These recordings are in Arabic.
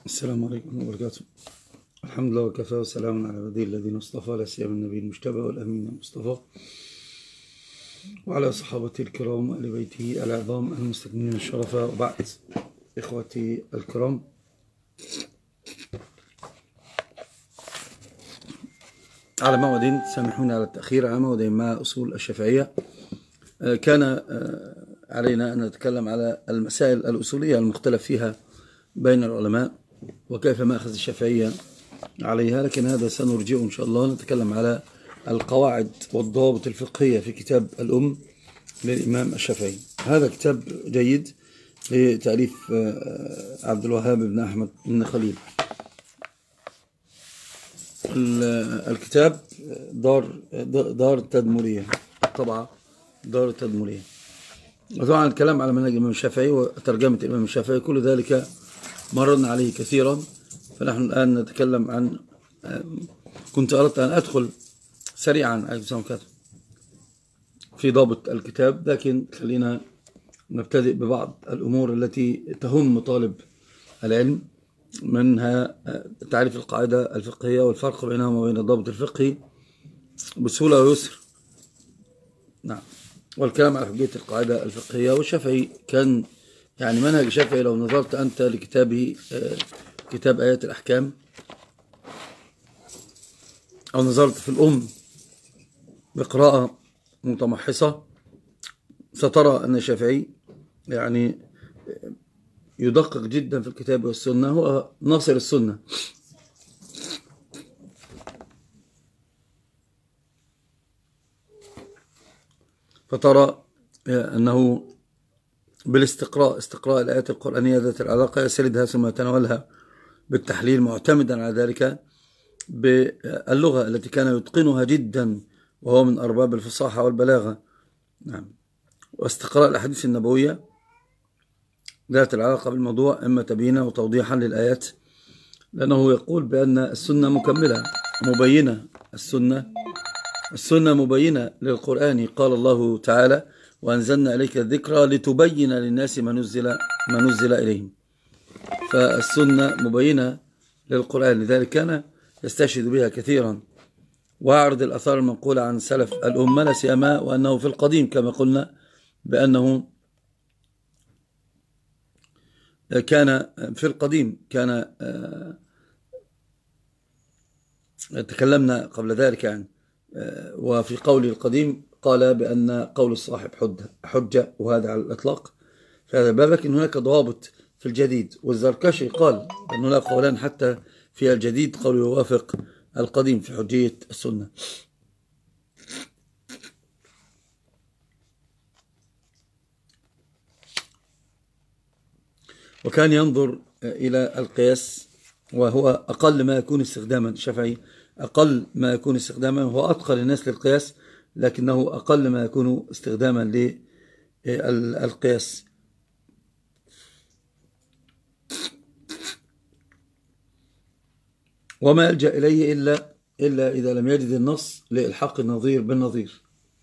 السلام عليكم ورحمة الله وبركاته. الحمد لله وكفى وسلام على عباده الذين اصطفى، لا سيما النبي المجتبى والأمين المصطفى وعلى صحابته الكرام وآل بيته العظام المستكملين الشرفاء، وبعد. إخوتي الكرام، على موعد، سامحوني على التأخير، على موعد مع أصول الشافعية. كان علينا أن نتكلم على المسائل الأصولية المختلف فيها بين العلماء وكيف مأخذ الشافعية عليها، لكن هذا سنرجعه إن شاء الله. نتكلم على القواعد والضوابط الفقهية في كتاب الأم للإمام الشافعي. هذا كتاب جيد لتأليف عبد الوهاب بن أحمد بن خليل. الكتاب دار التدمرية، طبعا دار التدمرية. وطبعا الكلام على منهج الإمام الشافعي وترجمة الإمام الشافعي كل ذلك مررنا عليه كثيرا، فنحن الآن نتكلم عن كنت أردت أن أدخل سريعا في ضابط الكتاب، لكن خلينا نبتدئ ببعض الأمور التي تهم طالب العلم، منها تعريف القاعدة الفقهية والفرق بينها وبين الضابط الفقهي بسهولة ويسر. نعم، والكلام على حجية القاعدة الفقهية. والشافعي كان يعني منهج الشافعي، لو نظرت أنت لكتابه كتاب آيات الأحكام، أو نظرت في الأم بقراءة متمحصة، سترى أن الشافعي يعني يدقق جدا في الكتاب والسنة، هو ناصر السنة. فترى أنه استقراء الآيات القرآنية ذات العلاقة يسردها ثم يتناولها بالتحليل، معتمدا على ذلك باللغة التي كان يتقنها جدا، وهو من أرباب الفصاحة والبلاغة. نعم. واستقراء الأحاديث النبوية ذات العلاقة بالموضوع، إما تبيينا وتوضيحا للآيات، لأنه يقول بأن السنة مكملة مبينة. السنة مبينة للقرآن. قال الله تعالى: وأنزلنا إليك الذكرى لتبين للناس ما نزل إليهم. فالسنة مبينة للقرآن، لذلك كان يستشهد بها كثيرا، وأعرض الأثار المنقولة عن سلف الأمة، لا سيما وأنه في القديم كما قلنا بأنه كان في القديم تكلمنا قبل ذلك يعني. وفي قول القديم قال بأن قول الصاحب حجة، وهذا على الإطلاق في هذا الباب. لكن هناك ضوابط في الجديد، والزركشي قال أنه لا قولان حتى في الجديد قول يوافق القديم في حجية السنة. وكان ينظر إلى القياس، وهو أقل ما يكون استخداما. الشافعي أقل ما يكون استخداما، هو أتقن الناس للقياس، لكنه أقل ما يكون استخداما للقياس. وما يلجأ إليه إلا إذا لم يجد النص لإلحاق النظير بالنظير.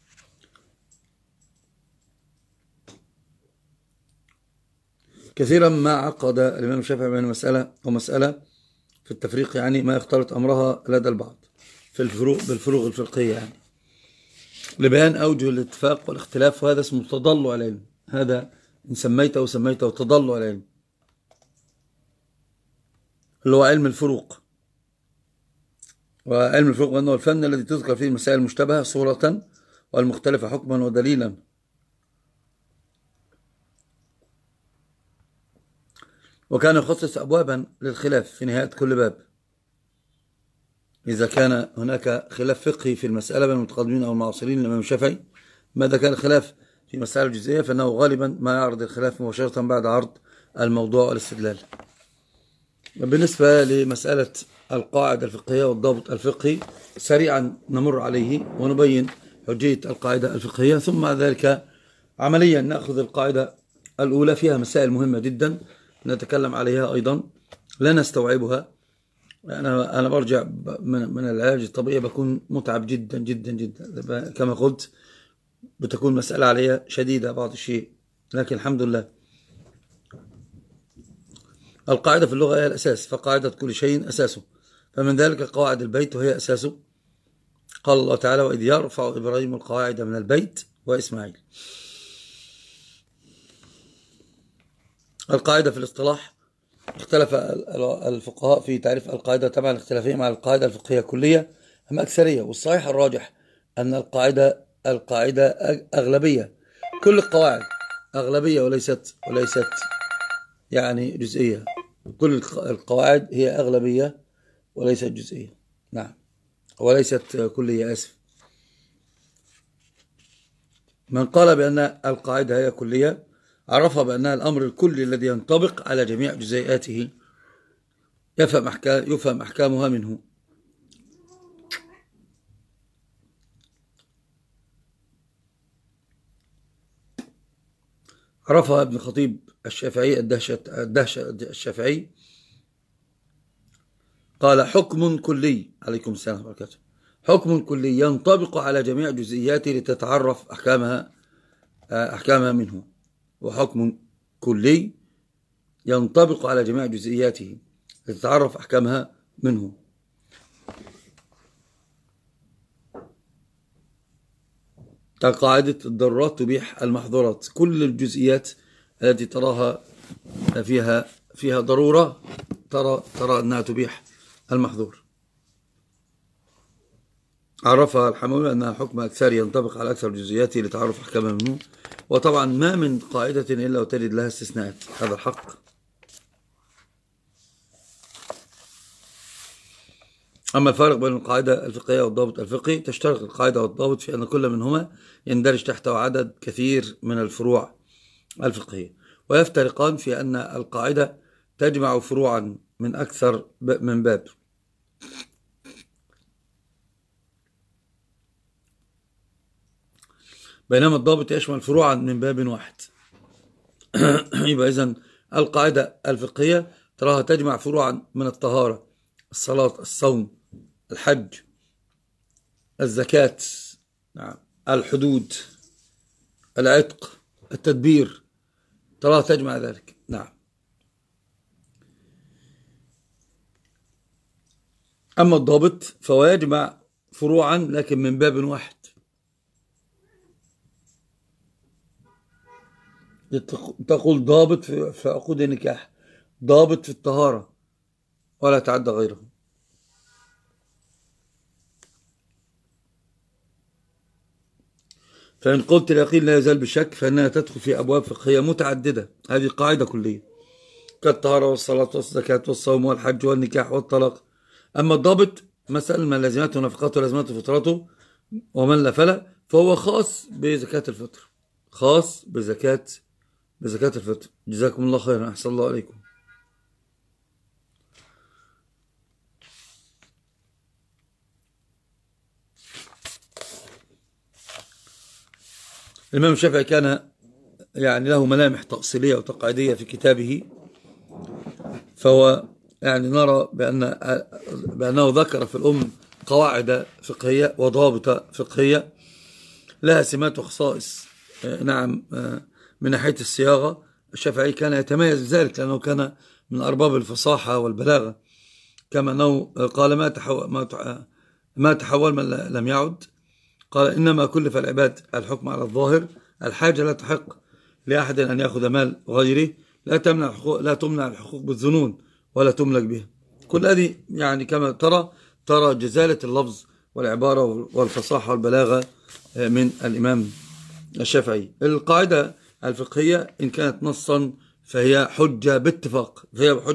كثيرا ما عقد الإمام الشافعي بين مسألة ومسألة في التفريق، يعني ما يختلط أمرها لدى البعض في بالفروق الفقهية، يعني لبيان أوجه الاتفاق والاختلاف، وهذا اسمه تضلع العلم. هذا إن سميته تضلع العلم، اللي هو علم الفروق. وعلم الفروق أنه الفن الذي تذكر فيه المسائل المشتبهة صورة والمختلفة حكما ودليلا. وكان يخصص أبوابا للخلاف في نهاية كل باب. إذا كان هناك خلاف فقهي في المسألة بين المتقدمين أو المعاصرين للإمام الشافعي، ماذا كان الخلاف في مسائل الجزئية، فإنه غالبا ما يعرض الخلاف مباشرة بعد عرض الموضوع والاستدلال. بالنسبة لمسألة القاعدة الفقهية والضابط الفقهي، سريعا نمر عليه ونبين حجية القاعدة الفقهية، ثم ذلك عمليا نأخذ القاعدة الأولى، فيها مسائل مهمة جدا نتكلم عليها أيضا، لا نستوعبها. أنا برجع من العلاج الطبيعي بكون متعب جدا جدا جدا، كما قلت بتكون مسألة عليها شديدة بعض الشيء، لكن الحمد لله. القاعدة في اللغة هي الأساس، فقاعدة كل شيء أساسه، فمن ذلك قواعد البيت وهي أساسه. قال الله تعالى: وإذ يرفع إبراهيم القواعد من البيت وإسماعيل. القاعدة في الاصطلاح اختلف الفقهاء في تعريف القاعدة تبعا اختلافهم على القاعدة الفقهية كلية أم أكثرية، والصحيح الراجح أن القاعدة أغلبية. كل القواعد أغلبية وليست يعني جزئية. كل القواعد هي أغلبية وليست جزئية، نعم، وليست كلية، آسف. من قال بأن القاعدة هي كلية عرفها بأنها الأمر الكلي الذي ينطبق على جميع جزيئاته، يفهم أحكامها منه. عرفها ابن خطيب الشافعي الدهشة الشافعي، قال: حكم كلي، عليكم السلام ورحمة الله وبركاته، حكم كلي ينطبق على جميع جزئياته لتتعرف أحكامها منه، وحكم كلي ينطبق على جميع جزئياته لتتعرف أحكامها منه. كقاعدة الضرورات تبيح المحظورات، كل الجزئيات التي تراها فيها ضرورة ترى أنها تبيح المحظور. عرفها الحموي أنها حكم أكثر ينطبق على أكثر جزئياته لتعرف أحكامها منه، وطبعا ما من قاعدة إلا وتجد لها استثناءات، هذا الحق. أما الفارق بين القاعدة الفقهية والضابط الفقهي، تشترك القاعدة والضابط في أن كل منهما يندرج تحته عدد كثير من الفروع الفقهية، ويفترقان في أن القاعدة تجمع فروعا من أكثر من باب، بينما الضابط يشمل فروعا من باب واحد. يبقى إذن القاعدة الفقهية تراها تجمع فروعا من الطهارة، الصلاة، الصوم، الحج، الزكاة، نعم، الحدود، العتق، التدبير، تراها تجمع ذلك، نعم. أما الضابط فهو يجمع فروعا لكن من باب واحد. تقول ضابط في عقود النكاح، ضابط في الطهارة، ولا تعدى غيره. فإن قلت اليقين لا يزال بالشك فإنها تدخل في أبواب فقهية متعددة، هذه قاعدة كلية، كالطهارة والصلاة والزكاة والصوم والحج والنكاح والطلاق. أما الضابط مسألة من لازماته ونفقاته ولازماته فطرته ومن لا فلا، فهو خاص بزكاة الفطر، خاص بزكاة الفطر. جزاكم الله خيرا، أحسن الله عليكم. الإمام الشافعي كان يعني له ملامح تأصيلية وتقعيدية في كتابه، فهو يعني نرى بأنه ذكر في الأم قواعد فقهية وضوابط فقهية لها سمات وخصائص، نعم، من ناحية الصياغة. الشافعي كان يتميز بذلك لأنه كان من أرباب الفصاحة والبلاغة، كما أنه قال: ما تحول من لم يعد. قال: إنما كلف العباد الحكم على الظاهر، الحاجة لا تحق لأحد أن يأخذ مال غيره، لا تمنع الحقوق بالظنون ولا تملك بها. كل هذه يعني كما ترى جزالة اللفظ والعبارة والفصاحة والبلاغة من الإمام الشافعي. القاعدة الفقهية إن كانت نصا فهي حجة باتفاق،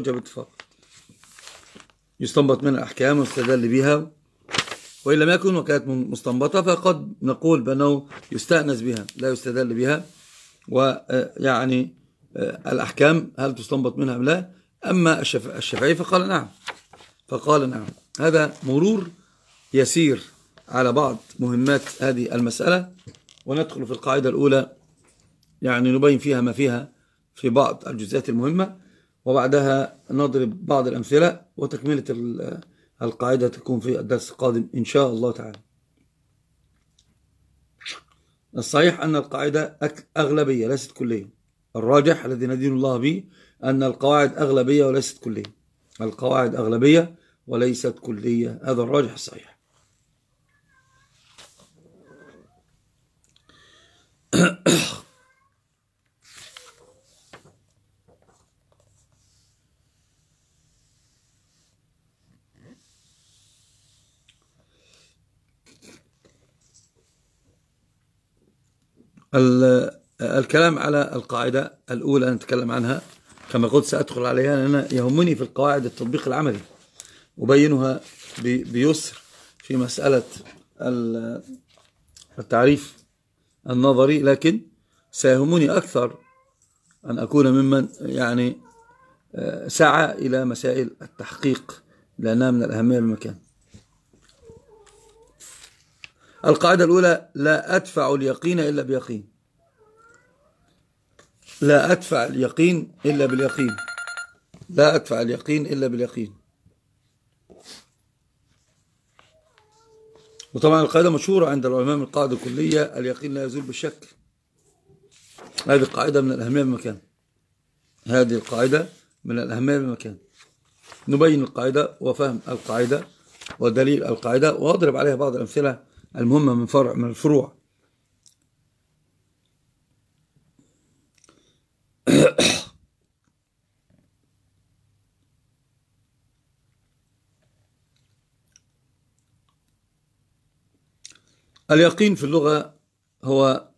يستنبط منها الأحكام ويستدل بها، وإن لم يكن وكانت مستنبطة فقد نقول بأنه يستأنس بها لا يستدل بها، ويعني الأحكام هل تستنبط منها أم لا. أما الشافعي فقال نعم. هذا مرور يسير على بعض مهمات هذه المسألة، وندخل في القاعدة الأولى، يعني نبين فيها ما فيها في بعض الجزئيات المهمة، وبعدها نضرب بعض الأمثلة، وتكملة القاعدة تكون في الدرس القادم إن شاء الله تعالى. الصحيح أن القاعدة أغلبية ليست كلية، الراجح الذي ندين الله به أن القواعد أغلبية وليست كلية. القواعد أغلبية وليست كلية، هذا الراجح الصحيح. الكلام على القاعدة الأولى نتكلم عنها كما قلت، سأدخل عليها لأن يهمني في القواعد التطبيق العملي، أبينها بيسر في مسألة التعريف النظري، لكن سيهمني أكثر أن أكون ممن يعني سعى إلى مسائل التحقيق لأنها من الأهمية بالمكان. القاعدة الأولى: لا أدفع اليقين إلا بيقين. لا أدفع اليقين إلا باليقين. لا أدفع اليقين إلا باليقين. وطبعا القاعدة مشهورة عند العلماء من القاعدة الكلية: اليقين لا يزول بالشك. هذه القاعدة من الأهمية بالمكان. هذه القاعدة من الأهمية بالمكان. نبين القاعدة وفهم القاعدة ودليل القاعدة، وأضرب عليها بعض الأمثلة المهمة من الفروع. اليقين في اللغة هو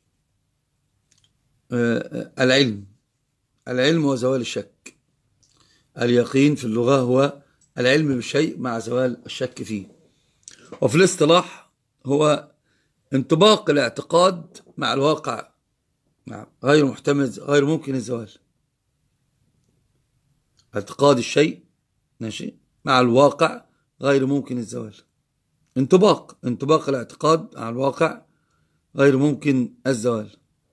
العلم. العلم وزوال الشك. اليقين في اللغة هو العلم بالشيء مع زوال الشك فيه. وفي الاصطلاح هو انطباق الاعتقاد مع الواقع، غير محتمل، غير ممكن الزوال. اعتقاد الشيء ماشي مع الواقع غير ممكن الزوال. انطباق الاعتقاد مع الواقع غير ممكن الزوال.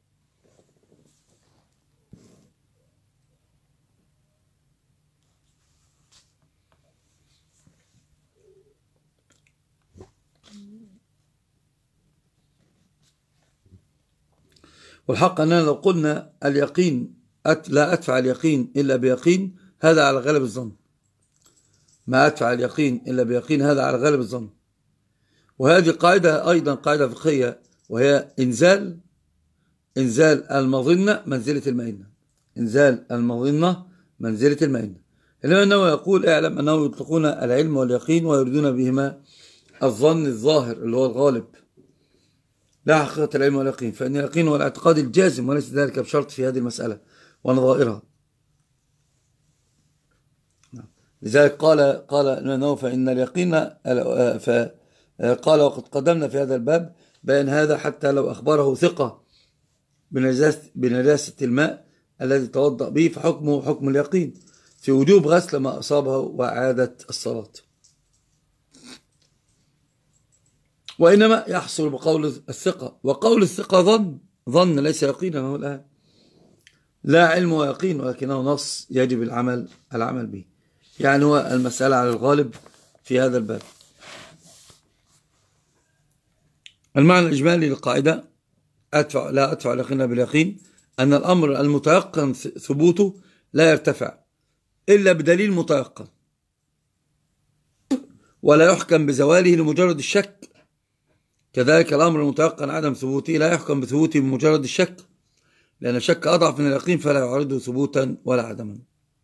والحق أننا لو قلنا اليقين لا أدفع اليقين إلا بيقين، هذا على غالب الظن. ما أدفع اليقين إلا بيقين، هذا على غالب الظن. وهذه قاعدة أيضا قاعدة فقهية، وهي إنزال المظنة منزلة المئنة. إنزال المظنة منزلة المئنة. إنما أنه يقول: اعلم أنه يطلقون العلم واليقين ويريدون بهما الظن الظاهر اللي هو الغالب، لا حقيقة العلم واليقين، فإن اليقين هو الاعتقاد الجازم وليس ذلك بشرط في هذه المسألة ونظائرها. لذلك قال أنه فإن اليقين قال: وقد قدمنا في هذا الباب بأن هذا حتى لو أخبره ثقة بنجاسة الماء الذي توضأ به فحكمه حكم اليقين في وجوب غسل ما أصابه وإعادة الصلاة. وإنما يحصل بقول الثقة، وقول الثقة ظن ليس يقينا. هو الآن لا علم ويقين، ولكنه نص يجب العمل به. يعني هو المسألة على الغالب في هذا الباب. المعنى الإجمالي للقاعدة لا أدفع اليقين باليقين: أن الأمر المتيقن ثبوته لا يرتفع إلا بدليل متيقن، ولا يحكم بزواله لمجرد الشك. كذلك الأمر المتيقن عدم ثبوته لا يحكم بثبوته بمجرد الشك، لأن الشك أضعف من اليقين فلا يعرضه ثبوتا ولا عدما.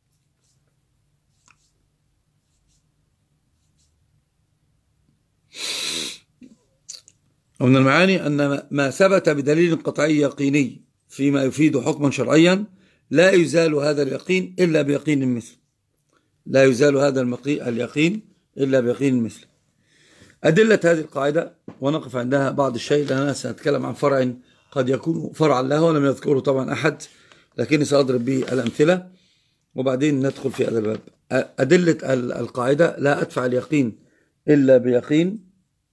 ومن المعاني أن ما ثبت بدليل قطعي يقيني فيما يفيد حكما شرعيا لا يزال هذا اليقين إلا بيقين مثله. لا يزال هذا اليقين إلا بيقين مثله. أدلة هذه القاعدة، ونقف عندها بعض الشيء لأننا سنتكلم عن فرع قد يكون فرعا له ولم يذكره طبعا أحد، لكني سأضرب به الأمثلة وبعدين ندخل في هذا الباب. أدلة القاعدة: لا أدفع اليقين إلا بيقين.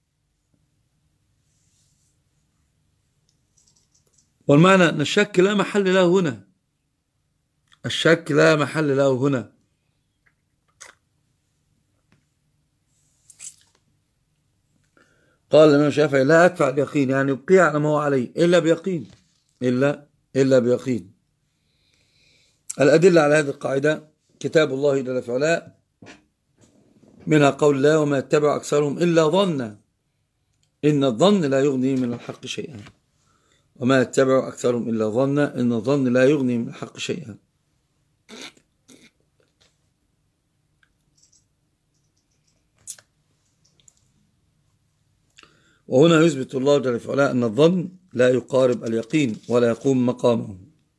والمعنى أن الشك لا محل له هنا. الشك لا محل له هنا. قال الإمام الشافعي: لا أدفع اليقين، يعني يبقي على ما هو عليه إلا بيقين. إلا بيقين. الأدلة على هذه القاعدة كتاب الله جل في علاه، منها قول الله: وما يتبع أكثرهم إلا ظنا إن الظن لا يغني من الحق شيئا. وما يتبع أكثرهم إلا ظنا إن الظن لا يغني من الحق شيئا. وهنا يثبت الله جل في علاه أن الظن لا يقارب اليقين ولا يقوم مقامه.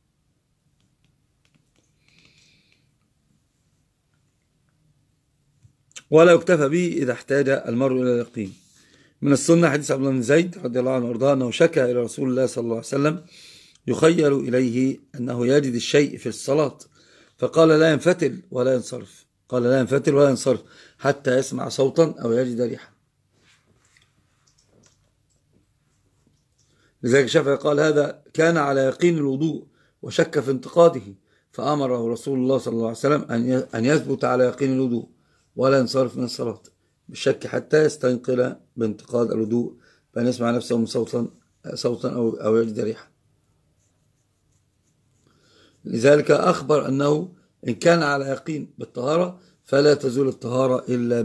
ولا يكتفى به إذا احتاج المرء إلى اليقين. من السنة حديث عبد الله بن زيد رضي الله عنه وارضاه أنه شكى إلى رسول الله صلى الله عليه وسلم يخيل إليه أنه يجد الشيء في الصلاة، فقال: لا ينفتل ولا ينصرف. قال: لا ينفتل ولا ينصرف حتى يسمع صوتا أو يجد ريحا. لذلك الشافعي قال: هذا كان على يقين الوضوء وشك في انتقاده، فأمره رسول الله صلى الله عليه وسلم أن يثبت على يقين الوضوء ولا ينصرف من الصلاة بالشك حتى يستنقل بانتقاد الوضوء، بأن يسمع نفسه من صوتا أو يجد ريحا. لذلك أخبر أنه إن كان على يقين بالطهارة فلا تزول الطهارة إلا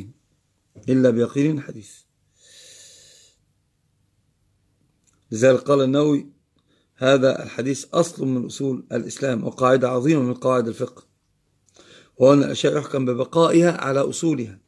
بيقين حديث. لذلك قال النووي: هذا الحديث أصل من أصول الإسلام وقاعدة عظيمة من قواعد الفقه، وأن الأشياء يحكم ببقائها على أصولها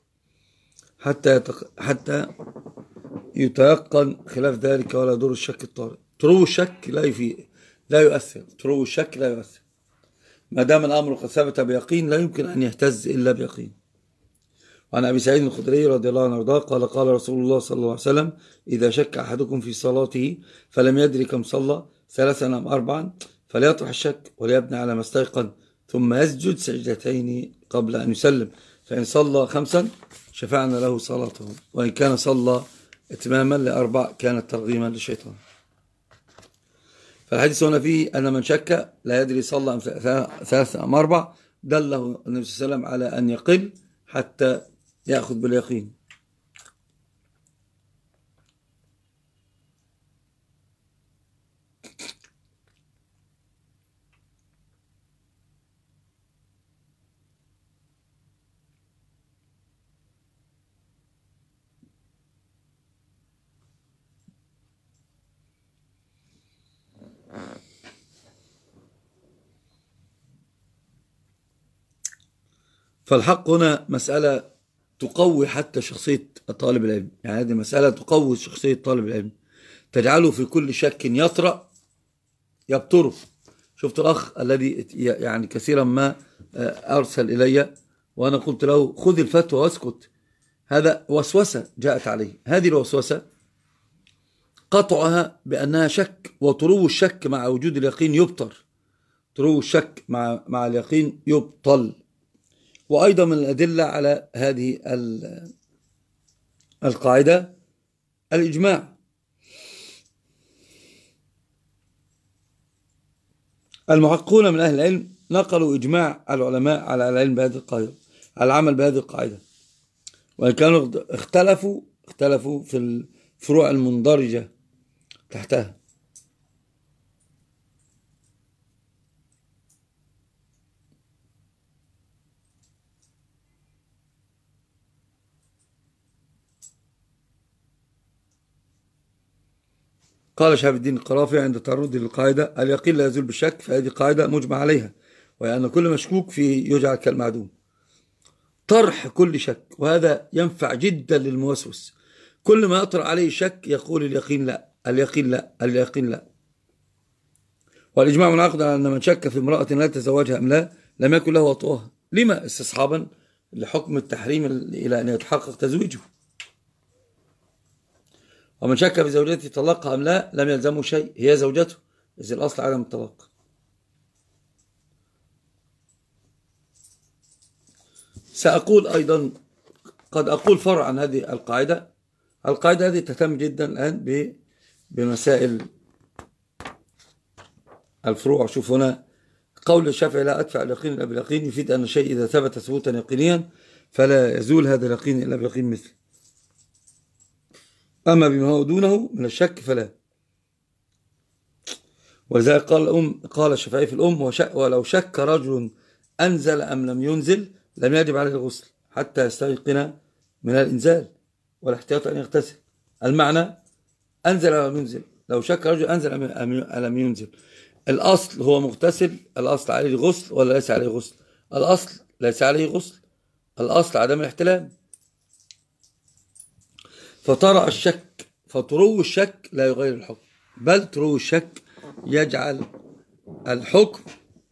حتى يتيقن خلاف ذلك ولا يضر الشك الطارئ. ترو الشك لا يؤثر. ترو الشك لا يؤثر ما دام الأمر قد ثبت بيقين، لا يمكن أن يهتز إلا بيقين. وعن أبي سعيد الخدري رضي الله عنه وارضاه قال: قال رسول الله صلى الله عليه وسلم: إذا شك أحدكم في صلاته فلم يدري كم صلى 3 أم 4 فليطرح الشك وليبني على ما استيقن، ثم يسجد سجدتين قبل أن يسلم، فإن صلى 5 شفعنا له صلاته، وإن كان صلى إتماما ل4 كانت ترغيما للشيطان. فالحديث هنا فيه أن من شك لا يدري صلى 3 أم 4 دله النبي صلى الله عليه وسلم على أن يقل حتى يأخذ باليقين. فالحق هنا مسألة تقوي حتى شخصية طالب العلم، يعني هذه مسألة تقوي شخصية طالب العلم، تجعله في كل شك يطرأ يبطره. شفت الأخ الذي يعني كثيرا ما أرسل إلي وأنا قلت له: خذ الفتوى واسكت. هذا وسوسة جاءت عليه. هذه الوسوسة قطعها بأنها شك، وطرو الشك مع وجود اليقين يبطل. طرو الشك مع اليقين يبطل. وأيضا من الأدلة على هذه القاعدة الإجماع. المحققون من أهل العلم نقلوا إجماع العلماء على العلم بهذه القاعدة، على العمل بهذه القاعدة، وإن كانوا اختلفوا في الفروع المندرجة تحتها. قال شهاب الدين القرافي عند تعرضه للقاعدة: اليقين لا يزول بالشك، فهذه قاعدة مجمع عليها، وهي أن كل مشكوك فيه يجعل كالمعدوم. طرح كل شك، وهذا ينفع جدا للموسوس. كل ما يطرح عليه شك يقول: اليقين لا، اليقين لا، اليقين لا. والإجماع منعقد على أن من شك في امرأة لا تزوجها أم لا لم يكن له وطئها. لما؟ استصحابا لحكم التحريم إلى أن يتحقق تزويجه. ومن شك في زوجته طلقها أم لا لم يلزمه شيء، هي زوجته، إذ الأصل عدم الطلاق. سأقول أيضا، قد أقول فرع عن هذه القاعدة. القاعدة هذه تهتم جدا الآن بمسائل الفروع. شوف هنا قول الشافعي: لا أدفع اليقين إلا باليقين، يفيد أن الشيء إذا ثبت ثبوتا يقينيا فلا يزول هذا اليقين إلا بيقين مثله، أما بما هو دونه من الشك فلا. ولذلك قال الشافعي في الأم: ولو شك رجل أنزل أم لم ينزل لم يجب عليه الغسل حتى يستيقن من الإنزال والاحتياط أن يغتسل. المعنى: أنزل أم لم ينزل، لو شك رجل أنزل أم لم ينزل، الأصل هو مغتسل، الأصل عليه غسل ولا ليس عليه غسل؟ الأصل ليس عليه غسل، الأصل عدم الاحتلام. فطرأ الشك، فطرو الشك لا يغير الحكم، بل طرو الشك يجعل الحكم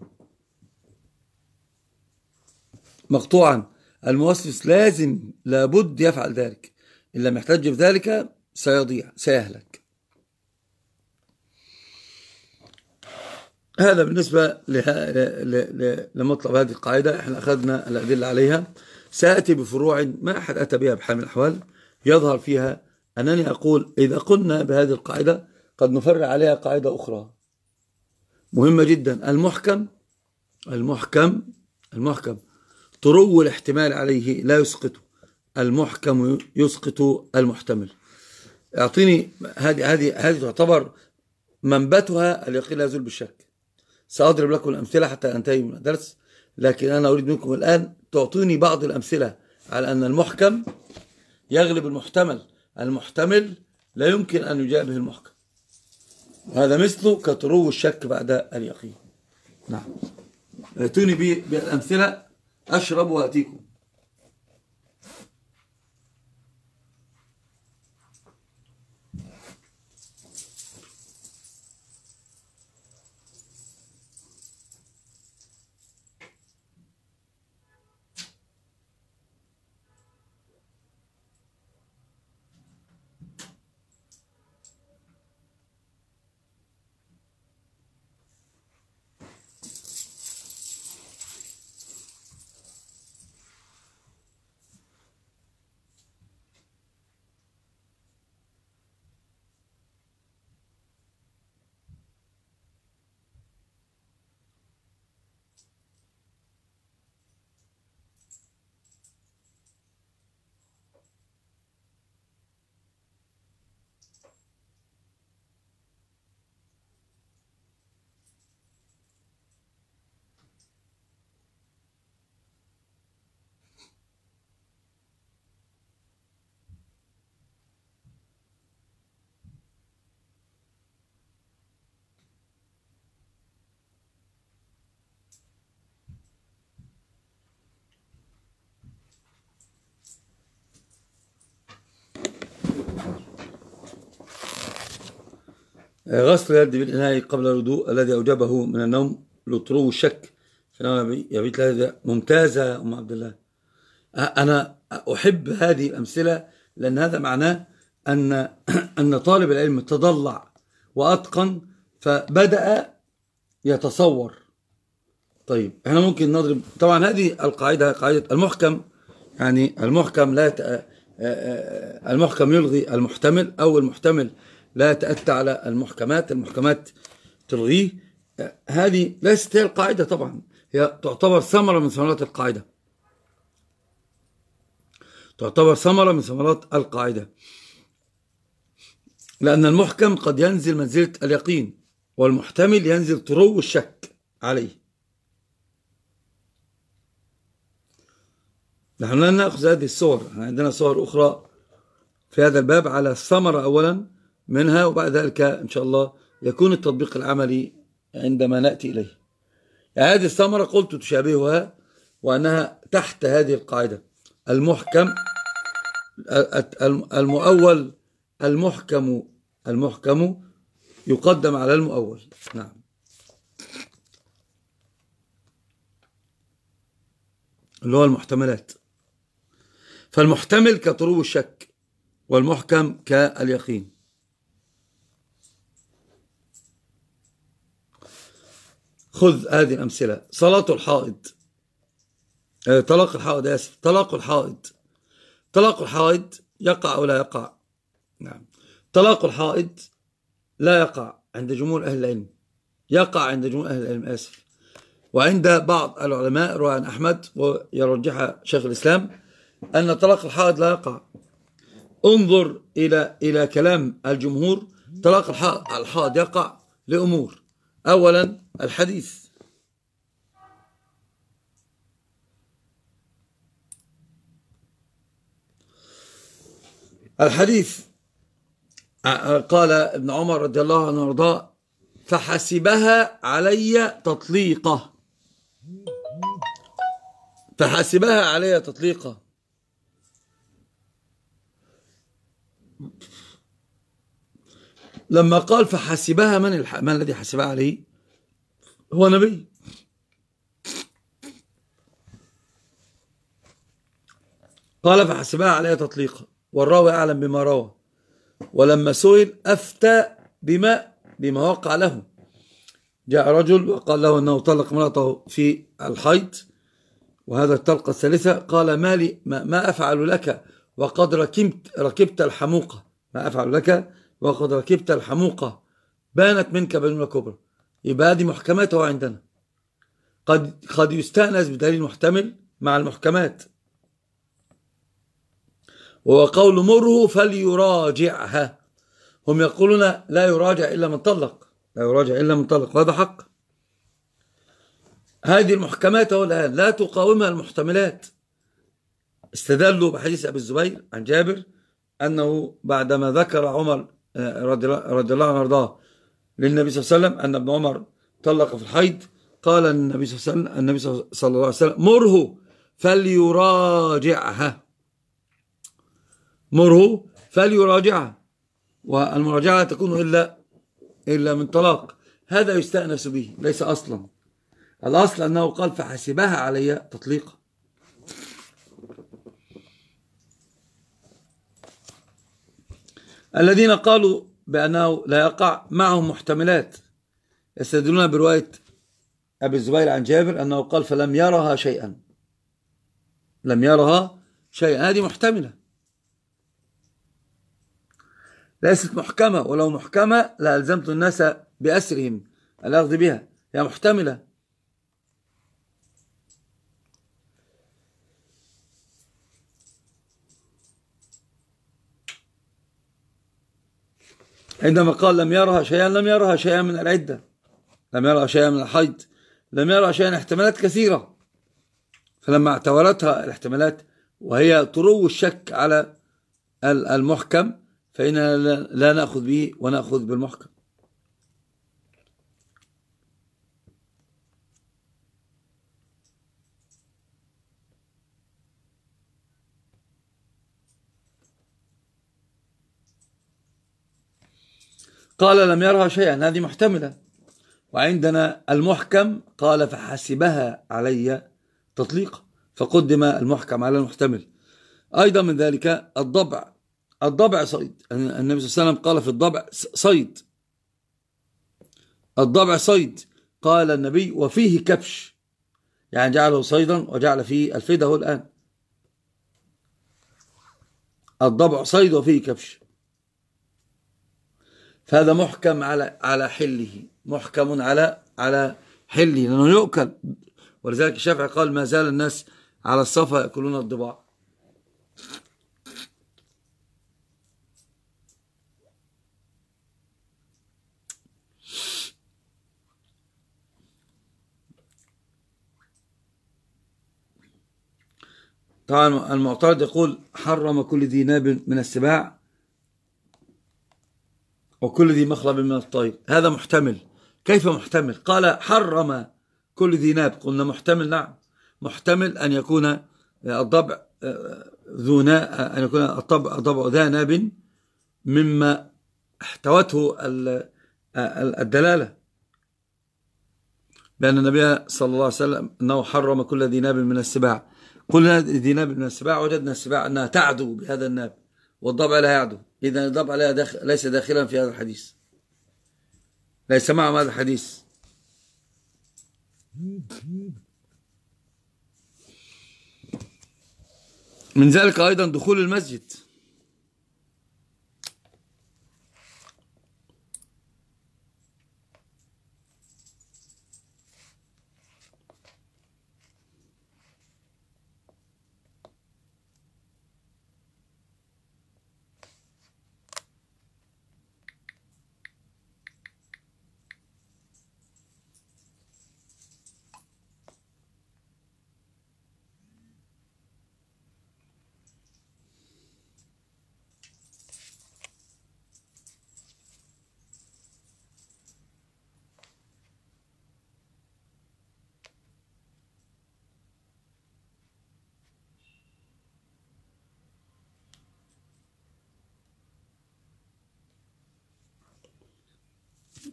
مقطوعا. الموسوس لابد يفعل ذلك، إن لم يحتج بذلك سيضيع، سيهلك. هذا بالنسبة لمطلب هذه القاعدة. احنا أخذنا الأدلة عليها، سأتي بفروع ما أحد أتى بها بحال من الأحوال يظهر فيها أنني أقول إذا قلنا بهذه القاعدة قد نفرع عليها قاعدة أخرى مهمة جدا. المحكم طرو الاحتمال عليه لا يسقطه، المحكم يسقط المحتمل. اعطيني هذه تعتبر منبتها اليقين لا يزول بالشك. سأضرب لكم الأمثلة حتى أنتهي من الدرس، لكن أنا أريد منكم الآن تعطوني بعض الأمثلة على أن المحكم يغلب المحتمل، المحتمل لا يمكن أن يجابه المحكم. هذا مثله كطرو الشك بعد اليقين. نعم، ائتوني بالأمثلة أشرب وأتيكم. غسل اليد بالإناء قبل الوضوء الذي أوجبه من النوم لطرو الشك في نوم يبيت لهذا. ممتازة يا أم عبد الله. أنا أحب هذه الأمثلة لأن هذا معناه أن طالب العلم تضلع وأتقن فبدأ يتصور. طيب احنا ممكن نضرب طبعا هذه القاعدة، قاعدة المحكم، يعني المحكم لا المحكم يلغي المحتمل، أو المحتمل لا يتأتى على المحكمات تلغيه. هذه ليست هي القاعدة طبعا، هي تعتبر ثمرة من ثمرات القاعدة، تعتبر ثمرة من ثمرات القاعدة، لأن المحكم قد ينزل منزلة اليقين والمحتمل ينزل طرو الشك عليه. نحن لن نأخذ هذه الصور، عندنا صور أخرى في هذا الباب على الثمرة أولا منها، وبعد ذلك إن شاء الله يكون التطبيق العملي عندما نأتي إليه. يعني هذه الثمرة قلت تشابهها وأنها تحت هذه القاعدة. المحكم المؤول، المحكم يقدم على المؤول. نعم، اللي هو المحتملات. فالمحتمل كطرو الشك والمحكم كاليقين. خذ هذه الأمثلة: صلاة الحائض، طلاق الحائض، آسف، طلاق الحائض يقع أو لا يقع؟ نعم، طلاق الحائض لا يقع عند جمهور أهل العلم، يقع عند جمهور أهل العلم، آسف، وعند بعض العلماء روى عن أحمد ويرجح شيخ الإسلام أن طلاق الحائض لا يقع. انظر إلى كلام الجمهور. طلاق الحائض يقع لأمور: أولا الحديث. الحديث قال ابن عمر رضي الله عنه وارضاه: فحسبها علي تطليقة. فحسبها علي تطليقة. لما قال فحسبها، من الذي حسبها عليه؟ هو نبي. قال فحسبها علي تطليقة، والراوي أعلم بما روى. ولما سئل أفتى بما وقع له. جاء رجل وقال له أنه طلق امرأته في الحيض، وهذا الطلقة الثالثة. قال: ما أفعل لك وقد ركبت الحموقة. ما أفعل لك وقد ركبت الحموقة، بانت منك بينونة كبرى. يبقى هذه محكماته عندنا. قد يستأنس بدليل محتمل مع المحكمات، وهو قول مره فليراجعها. هم يقولون لا يراجع إلا من طلق، لا يراجع إلا من طلق، وهذا حق. هذه المحكمات الآن لا تقاومها المحتملات. استدلوا بحديث أبي الزبير عن جابر أنه بعدما ذكر عمر رضي الله عنه وارضاه للنبي صلى الله عليه وسلم أن ابن عمر طلق في الحيض، قال النبي صلى الله عليه وسلم: مره فليراجعها. مره فليراجعها. والمراجعة تكون إلا من طلاق. هذا يستأنس به، ليس أصلا. الأصل أنه قال فحسبها علي تطليقا. الذين قالوا بأنه لا يقع معهم محتملات، يستدلون برواية أبي الزبير عن جابر أنه قال فلم يرها شيئا. لم يرها شيئا، هذه محتملة، ليست محكمة. ولو محكمة لألزمت الناس بأسرهم الأخذ بها. هي محتملة. عندما قال لم يرها شيئا، لم يرها شيئا من العدة، لم يرها شيئا من الحيض، لم يرها شيئا، احتمالات كثيرة. فلما اعتبرتها الاحتمالات وهي طرو الشك على المحكم، فإننا لا نأخذ به ونأخذ بالمحكم. قال لم يرها شيئا، هذه محتملة. وعندنا المحكم قال فحسبها علي تطليقا، فقدم المحكم على المحتمل. أيضا من ذلك الضبع. الضبع صيد. النبي صلى الله عليه وسلم قال في الضبع صيد. الضبع صيد. قال النبي وفيه كبش، يعني جعله صيدا وجعل فيه الفيدة الآن. الضبع صيد وفيه كبش، فهذا محكم على حله، محكم على حله، لأنه يؤكل. ولذلك الشافعي قال ما زال الناس على الصفا يأكلون الضباع. طبعا المعترض يقول حرم كل ذي ناب من السباع وكل ذي مخلب من الطير. هذا محتمل. كيف محتمل؟ قال حرم كل ذي ناب. قلنا محتمل. نعم، محتمل أن يكون الضبع أن يكون الضبع ذا ناب مما احتوته الدلالة، بأن النبي صلى الله عليه وسلم أنه حرم كل ذي ناب من السباع. قلنا ذي ناب من السباع، وجدنا السباع أنها تعدو بهذا الناب، والضبع لا يعدو. إذن الضبع ليس داخلا في هذا الحديث، ليس معهم هذا الحديث. من ذلك أيضا دخول المسجد.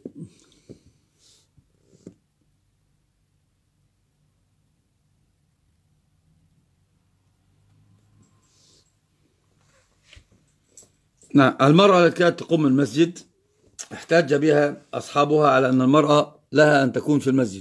نعم، المرأة التي كانت تقوم المسجد احتج بها أصحابها على أن المرأة لها أن تكون في المسجد.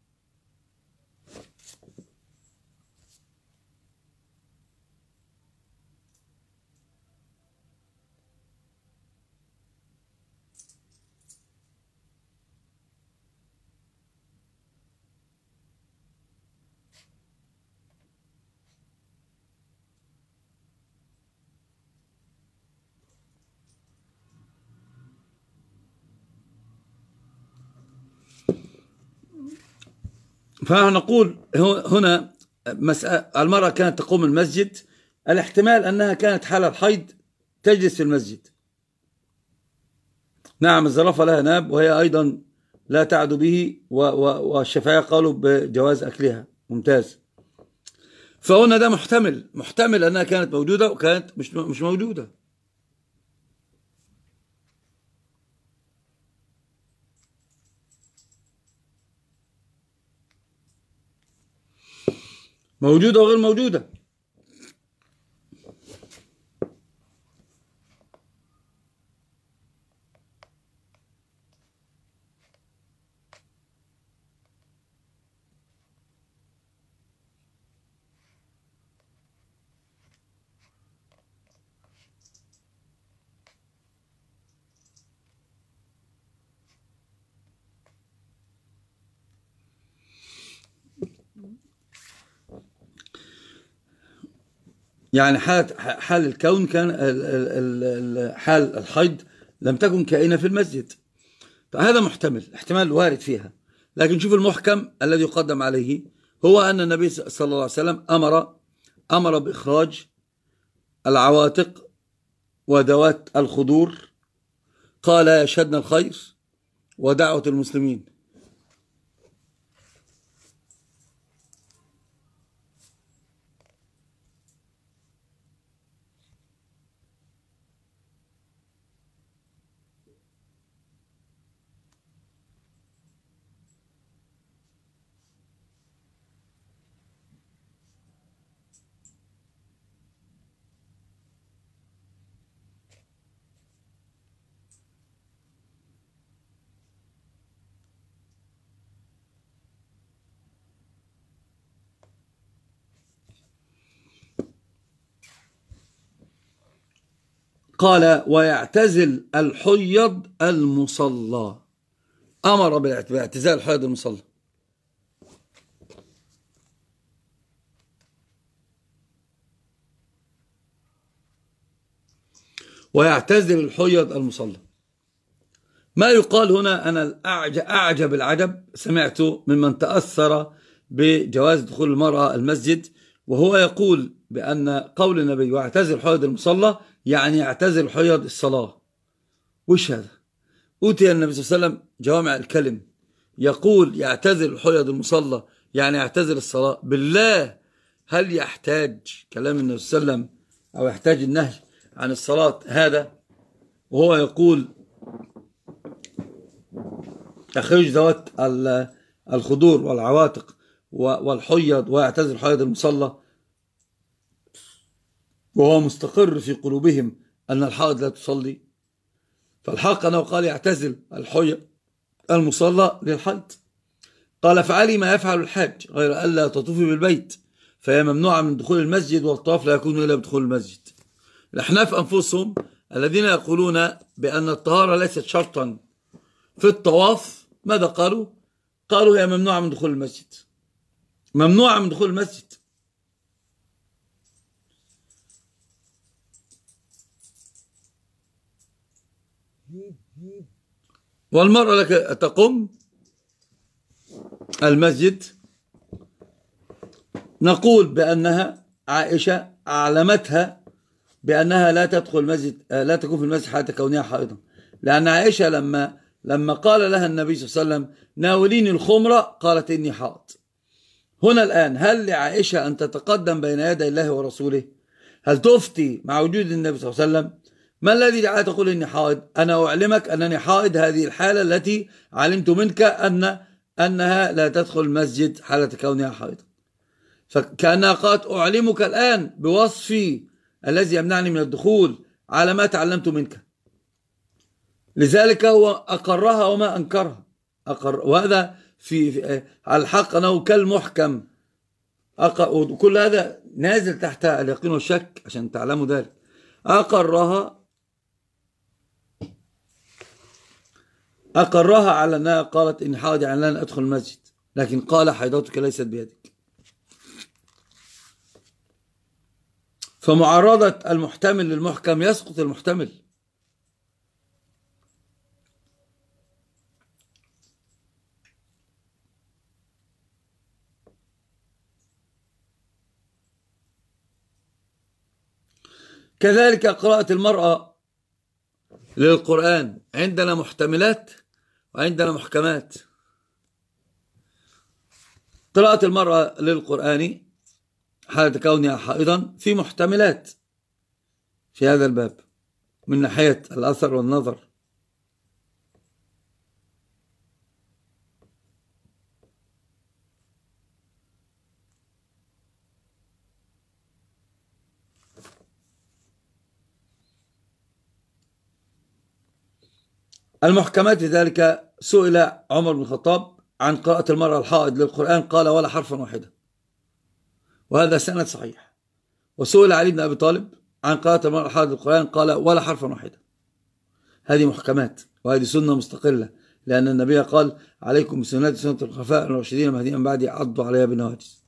فنحن نقول هنا المرأة كانت تقوم المسجد، الاحتمال أنها كانت حال الحيض تجلس في المسجد. نعم، الزرافة لها ناب وهي أيضا لا تعدو به، والشافعية قالوا بجواز أكلها. ممتاز. فهنا ده محتمل أنها كانت موجودة وكانت مش موجودة. موجودة وغير موجودة. يعني حال الكون كان حال الحيض لم تكن كائنة في المسجد. فهذا احتمال وارد فيها. لكن شوف المحكم الذي يقدم عليه هو أن النبي صلى الله عليه وسلم أمر بإخراج العواتق وذوات الخدور، قال يشهدن الخير ودعوة المسلمين. قال ويعتزل الحيض المصلى، أمر باعتزال الحيض المصلى. ويعتزل الحيض المصلى. ما يقال هنا أنا أعجب العجب سمعته ممن تأثر بجواز دخول المرأة المسجد، وهو يقول بأن قول النبي ويعتزل الحيض المصلى يعني يعتزل الحيض الصلاة. وش هذا؟ أوتي النبي صلى الله عليه وسلم جوامع الكلم، يقول يعتزل الحيض المصلى يعني يعتزل الصلاة. بالله، هل يحتاج كلام النبي صلى الله عليه وسلم أو يحتاج النهي عن الصلاة هذا وهو يقول أخرج ذوات الخدور والعواتق والحيض ويعتزل الحيض المصلى، وهو مستقر في قلوبهم أن الحائض لا تصلي؟ فالحق أنه قال يعتزل الحيض المصلى للحيض. قال فعلي ما يفعل الحاج غير ألا تطوفي بالبيت، فهي ممنوعة من دخول المسجد، والطواف لا يكون إلا بدخول المسجد. الأحناف أنفسهم الذين يقولون بأن الطهارة ليست شرطا في الطواف، ماذا قالوا؟ قالوا هي ممنوعة من دخول المسجد، ممنوعة من دخول المسجد. والمرأة لك تقوم المسجد، نقول بأنها عائشة أعلمتها بأنها لا تدخل المسجد، لا تكون في المسجد حتى كونها حائضا، لأن عائشة لما قال لها النبي صلى الله عليه وسلم ناوليني الخمرة قالت إني حائض. هنا الآن هل لعائشة أن تتقدم بين يدي الله ورسوله؟ هل تفتي مع وجود النبي صلى الله عليه وسلم ما الذي جعلك تقول إني حائض؟ أنا أعلمك أنني حائض هذه الحالة التي علمت منك أنها لا تدخل المسجد حالة كونها حائض. فكأنها قالت أعلمك الآن بوصفي الذي يمنعني من الدخول على ما تعلمت منك. لذلك هو أقرها وما أنكرها، وهذا في على الحق أنه كالمحكم، وكل هذا نازل تحت اليقين والشك عشان تعلموا ذلك. أقرها على أنها قالت إن حائض يعني لن أدخل المسجد، لكن قال حيضتك ليست بيدك. فمعارضة المحتمل للمحكم يسقط المحتمل. كذلك قراءة المرأة للقرآن، عندنا محتملات وعندنا محكمات. قراءة المرأة للقرآن حالة كونها حائضا في محتملات في هذا الباب من ناحية الأثر والنظر. المحكمات ذلك سئل عمر بن الخطاب عن قراءة المرأة الحائض للقرآن قال ولا حرفا واحدا، وهذا سند صحيح. وسئل علي بن أبي طالب عن قراءة المرأة الحائض للقرآن قال ولا حرفا واحدا. هذه محكمات وهذه سنة مستقلة، لأن النبي قال عليكم بسنة سنة الخلفاء الراشدين المهديين من بعدي عضوا عليها بالنواجذ.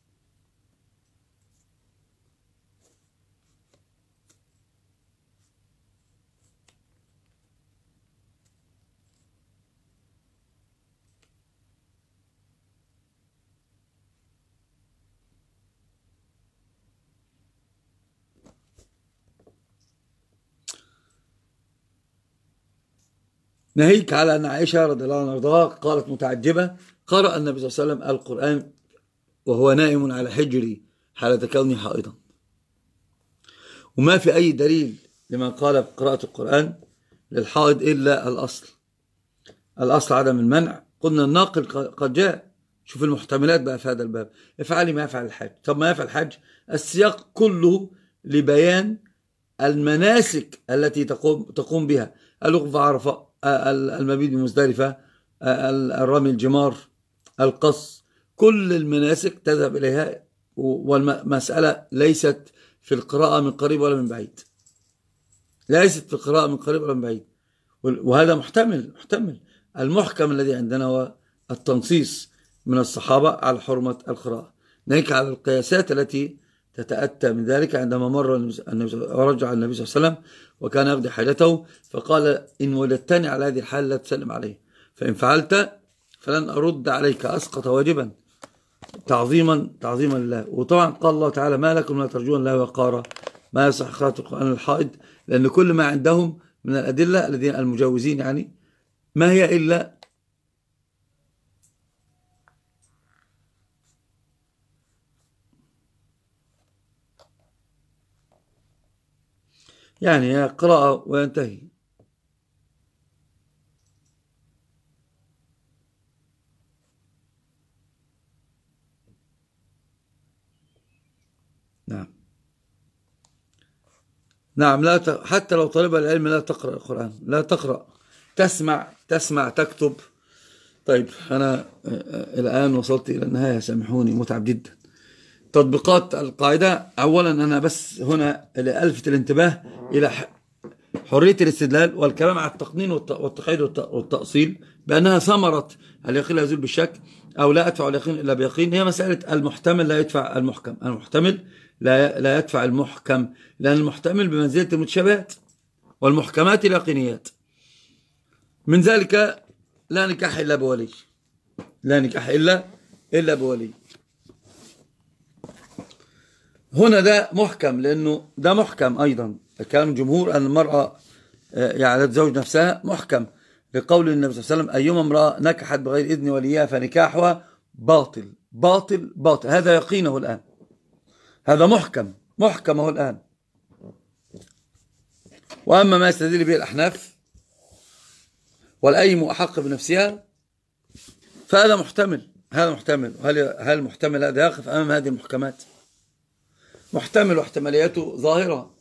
ناهيك على أن عائشة رضي الله عنها وارضاها قالت متعجبة قرأ النبي صلى الله عليه وسلم القرآن وهو نائم على حجري حالة كوني حائضا. وما في أي دليل لمن قال بقراءة القرآن للحائض إلا الأصل عدم المنع. قلنا الناقل قد جاء. شوف المحتملات بقى في هذا الباب. افعلي ما يفعل الحاج. طب ما يفعل الحاج السياق كله لبيان المناسك التي تقوم بها: الوقوف عرفة، المبيت بمزدلفة، الرمي الجمار، القص، كل المناسك تذهب إليها. والمسألة ليست في القراءة من قريب ولا من بعيد، ليست في القراءة من قريب ولا من بعيد. وهذا محتمل. المحكم الذي عندنا هو التنصيص من الصحابة على حرمة القراءة. ناهيك على القياسات التي تتأتى من ذلك. عندما ورجع النبي صلى الله عليه وسلم وكان يقضي حاجته فقال إن وجدتني على هذه الحال لا تسلم عليه، فإن فعلت فلن أرد عليك، أسقط واجبا تعظيما لله. وطبعا قال الله تعالى ما لكم لا ترجون الله وقارا، ما يصح قراءة القرآن الحائض، لأن كل ما عندهم من الأدلة الذين المجاوزين يعني ما هي إلا يعني قراءة وينتهي. نعم لا حتى لو طالب العلم لا تقرأ القرآن، لا تقرأ، تسمع تكتب. طيب أنا الآن وصلت إلى النهاية، سامحوني، متعب جدا. تطبيقات القاعدة: أولا أنا بس هنا ألفت الانتباه إلى حرية الاستدلال والكلام على التقنين والتقييد والتأصيل بأنها ثمرة اليقين لا يزول بالشك، أو لا أدفع اليقين إلا بيقين. هي مسألة المحتمل لا يدفع المحكم، المحتمل لا يدفع المحكم، لأن المحتمل بمنزلة المتشابهات والمحكمات اليقينيات. من ذلك لا نكاح إلا بولي، لا نكاح إلا بولي. هنا ده محكم، لأنه ده محكم أيضا. كان جمهور أن المرأة يعني تزوج نفسها محكم لقول النبي صلى الله عليه وسلم أيما امرأة نكحت بغير إذن وليها فنكاحها باطل باطل باطل. هذا يقينه الآن، هذا محكمه الآن. وأما ما يستدل به الأحناف والأيم أحق بنفسها فهذا محتمل. هذا محتمل. هل المحتمل هذا يقف أمام هذه المحكمات؟ محتمل واحتمالياته ظاهرة.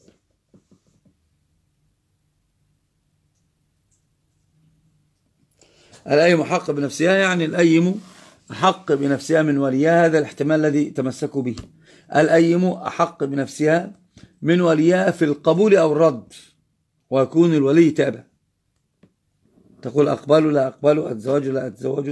الأيم أحق بنفسها يعني الأيم أحق بنفسها من وليها، هذا الاحتمال الذي تمسكوا به. الأيم أحق بنفسها من وليها في القبول أو الرد، ويكون الولي تابع. تقول أقبل لا أقبل، أتزوج لا أتزوج.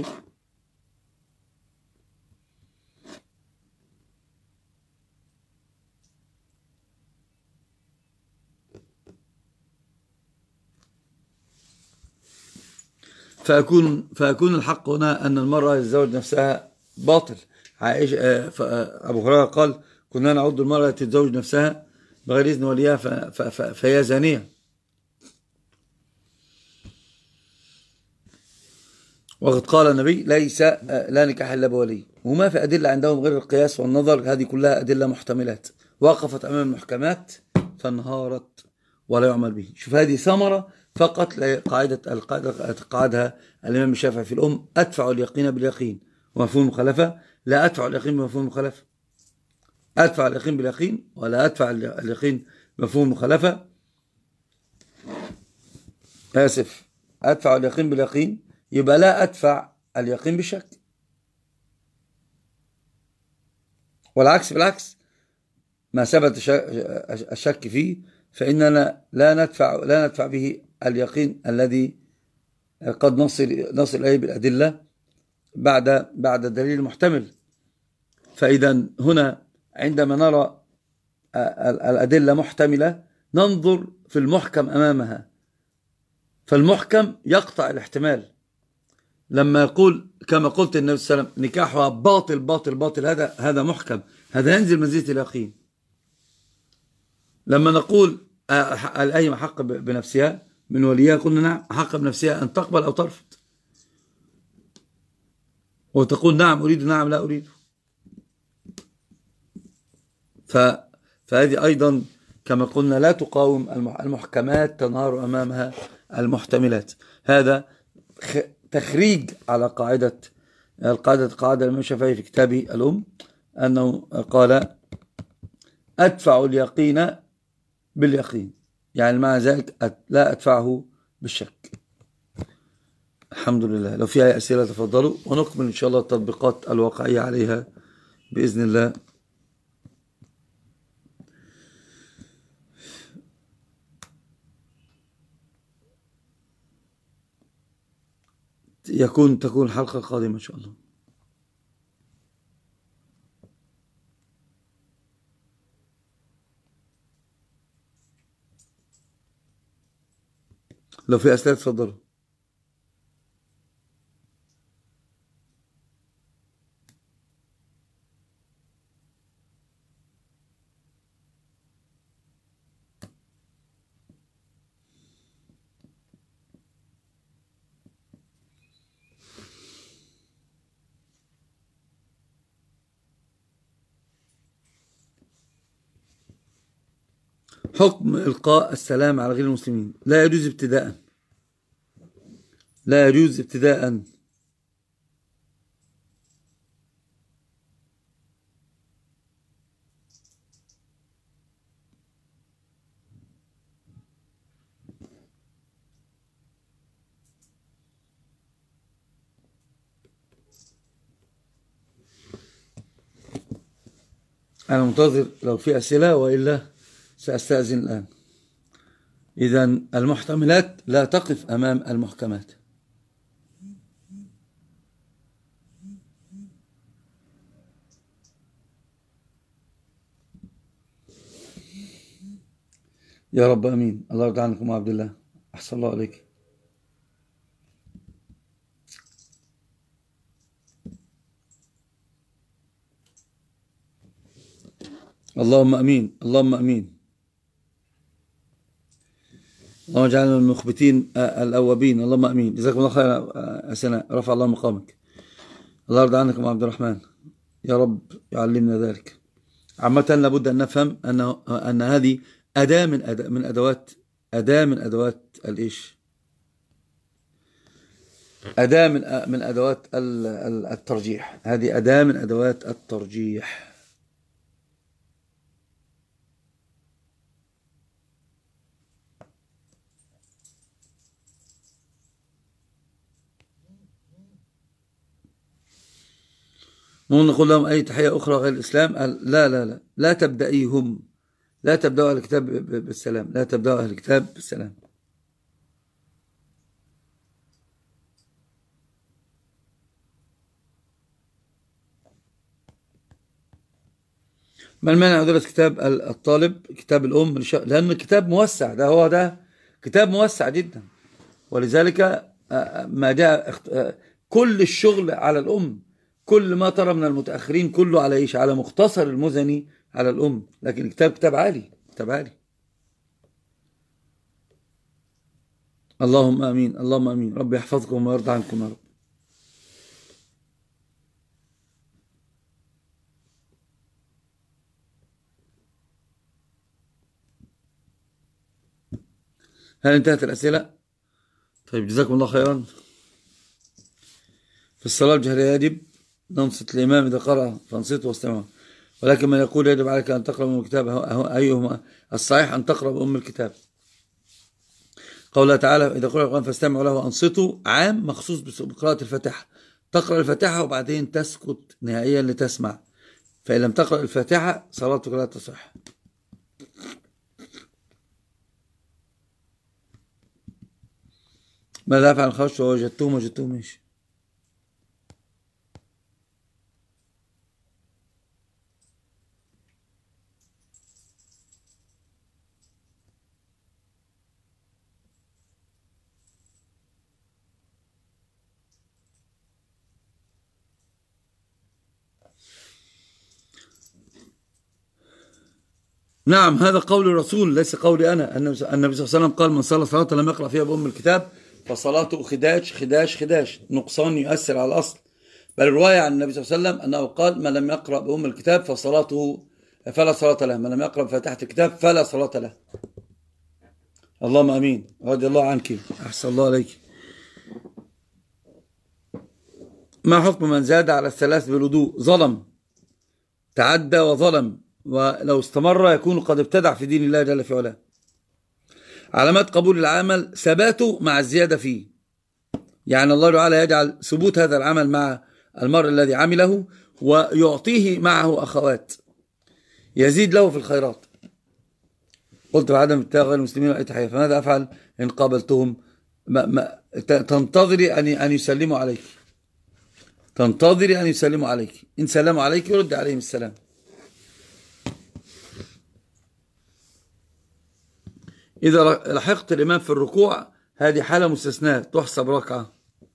فيكون الحق هنا أن المرأة تتزوج نفسها باطل. عائشة أبو هريرة قال كنا نعد المرأة تتزوج نفسها بغير إذن وليها فهي زانية. وقد قال النبي ليس لا نكاح إلا بولي. وما في أدلة عندهم غير القياس والنظر، هذه كلها أدلة محتملات وقفت أمام المحكمات فانهارت ولا يعمل به. شوف هذه ثمرة فقط القاعدة قعدها الإمام الشافعي في الأم: أدفع اليقين باليقين ومفهوم المخالفة لا أدفع اليقين بمفهوم المخالفة. أدفع اليقين باليقين ولا أدفع اليقين بمفهوم المخالفة. آسف، أدفع اليقين باليقين يبقى لا أدفع اليقين بالشك، والعكس بالعكس. ما ثبت الشك فيه فإننا لا ندفع به اليقين الذي قد نصل إليه بالأدلة بعد الدليل المحتمل. فإذا هنا عندما نرى الأدلة محتملة ننظر في المحكم أمامها، فالمحكم يقطع الاحتمال. لما يقول كما قلت النبي صلى الله عليه وسلم نكاحها باطل باطل باطل، هذا محكم، هذا ينزل منزلة اليقين. لما نقول الأيم حق بنفسها من وليها، قلنا نعم حق بنفسها أن تقبل أو ترفض، وتقول نعم أريد نعم لا أريد. فهذه أيضا كما قلنا لا تقاوم المحكمات، تنهار أمامها المحتملات. هذا تخريج على قاعدة الإمام الشافعي في كتابه الأم، أنه قال أدفع اليقين باليقين، يعني مع ذلك لا أدفعه بالشك. الحمد لله. لو في أي أسئلة تفضلوا ونكمل إن شاء الله التطبيقات الواقعية عليها بإذن الله. تكون الحلقة القادمة إن شاء الله. لو في أسئلة تفضلوا. حكم إلقاء السلام على غير المسلمين لا يجوز ابتداء. لا يجوز ابتداء. أنا منتظر لو في أسئلة، وإلا سأستأذن الآن. إذن المحتملات لا تقف أمام المحكمات. يا رب أمين. الله يرضى عنكم عبد الله، أحسن الله عليك. اللهم أمين، اللهم أمين. اللهم اجعلنا من المخبتين الأوابين، اللهم أمين. جزاكم الله خيرا أسناء، رفع الله مقامك. الله يرضى عنكم عبد الرحمن، يا رب يعلمنا ذلك. عامة لابد أن نفهم أن هذه أداة من أدوات أداة من أدوات الإيش؟ أداة من أدوات الترجيح. هذه أداة من أدوات الترجيح. ممكن نقول لهم أي تحية أخرى غير الإسلام؟ لا لا لا، لا تبدأيهم، لا تبدأوا أهل الكتاب بالسلام، لا تبدأوا أهل الكتاب بالسلام. ما المانع دراسة كتاب الطالب، كتاب الأم، لأن الكتاب موسع، ده كتاب موسع جدا، ولذلك ما جاء كل الشغل على الأم، كل ما ترى من المتأخرين كله على إيش؟ على مختصر المزني على الأم، لكن الكتاب كتاب عالي، كتاب عالي. اللهم آمين، اللهم آمين، رب يحفظكم ويرضى عنكم يا رب. هل انتهت الأسئلة؟ طيب جزاكم الله خيرا. في الصلاة الجهرية يجب ننصت الإمام إذا قرأ فانصتوا واستمعوا، ولكن من يقول يجب عليك أن تقرأ أم الكتاب، أيهما الصحيح؟ أن تقرأ بأم الكتاب. قوله تعالى إذا قرأ القرآن فاستمعوا له وأنصتوا، عام مخصوص بقراءة الفاتحة. تقرأ الفاتحة وبعدين تسكت نهائيا لتسمع، فإن لم تقرأ الفاتحة صلاتك لا تصح. ماذا أفعل الخوش ووجدتهم إيش؟ نعم، هذا قول الرسول ليس قولي أنا. النبي صلى الله عليه وسلم قال من صلى صلاة لم يقرأ فيها بأم الكتاب فصلاته خداش خداش خداش، نقصان يؤثر على الأصل. بل الرواية عن النبي صلى الله عليه وسلم أنه قال من لم يقرأ بأم الكتاب فصلاته فلا صلاة له، من لم يقرأ بفاتحة الكتاب فلا صلاة له. اللهم أمين، رضي الله عنك، أحسن الله عليك. ما حكم من زاد على الثلاث بالوضوء؟ ظلم، تعدى وظلم، ولو استمر يكون قد ابتدع في دين الله جل في علاه. علامات قبول العمل ثباته مع الزيادة فيه، يعني الله تعالى يجعل ثبوت هذا العمل مع المرء الذي عمله ويعطيه معه أخوات، يزيد له في الخيرات. قلت بعدم اتخاذ غير المسلمين أي تحية، فماذا أفعل إن قابلتهم؟ تنتظري أن يسلموا عليك، تنتظري أن يسلموا عليك، إن سلموا عليك يرد عليهم السلام. إذا لحقت الإمام في الركوع هذه حالة مستثناة تحسب ركعة.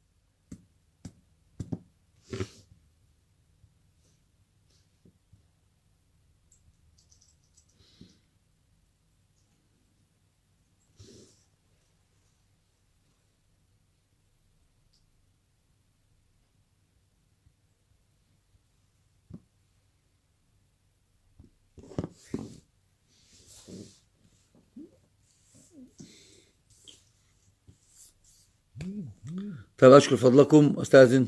طيب أشكر فضلكم أستاذن.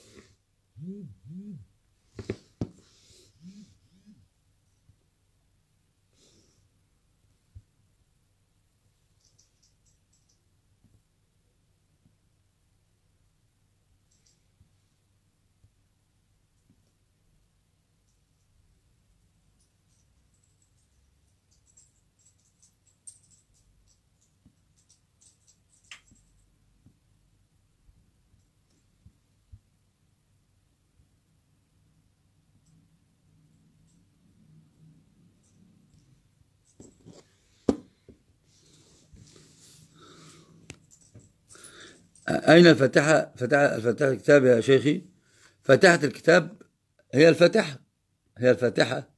أين الفاتحة؟ الفاتحة الكتاب يا شيخي، فاتحة الكتاب هي الفاتحة، هي الفاتحة.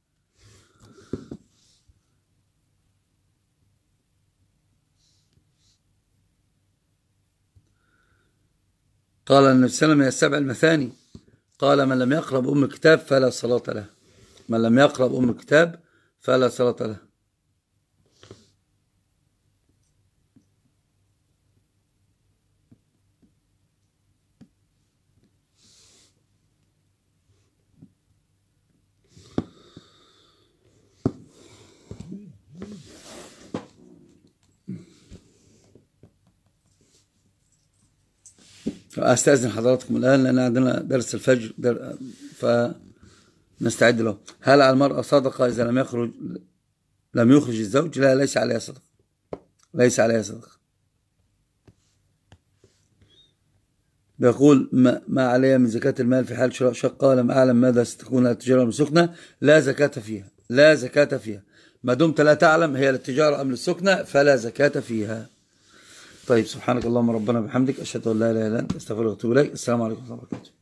قال النبي صلى الله عليه وسلم هي السبع المثاني، قال من لم يقرأ بأم الكتاب فلا صلاة له، من لم يقرأ بأم الكتاب فلا صلاة له. أستأذن حضراتكم الآن لأن عندنا درس الفجر فنستعد له. هل على المرأة صدقة إذا لم يخرج الزوج؟ لا، ليس عليها صدقة، ليس عليها صدقة. بيقول ما عليها من زكاة المال في حال شراء شقة لم أعلم ماذا ستكون التجارة للسكنة. لا زكاة فيها، لا زكاة فيها ما دمت لا تعلم هي للتجارة أم للسكنة، فلا زكاة فيها. طيب، سبحانك اللهم ربنا بحمدك، أشهد أن لا إله إلا أنت، أستغفرك وأتوب إليك. السلام عليكم ورحمة الله وبركاته.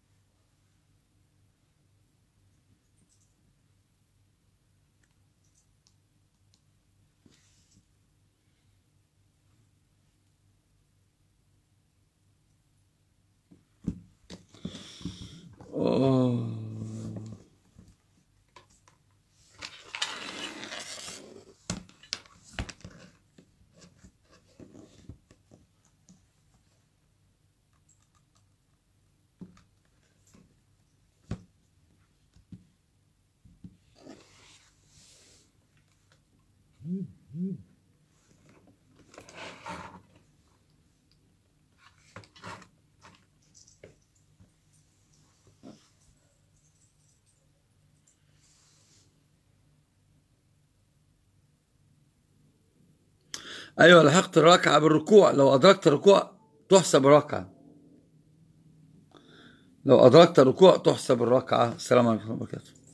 أيوة، لحقت الركعة بالركوع. لو أدركت الركوع تحسب ركعة، لو أدركت الركوع تحسب الركعة. السلام عليكم ورحمة الله وبركاته.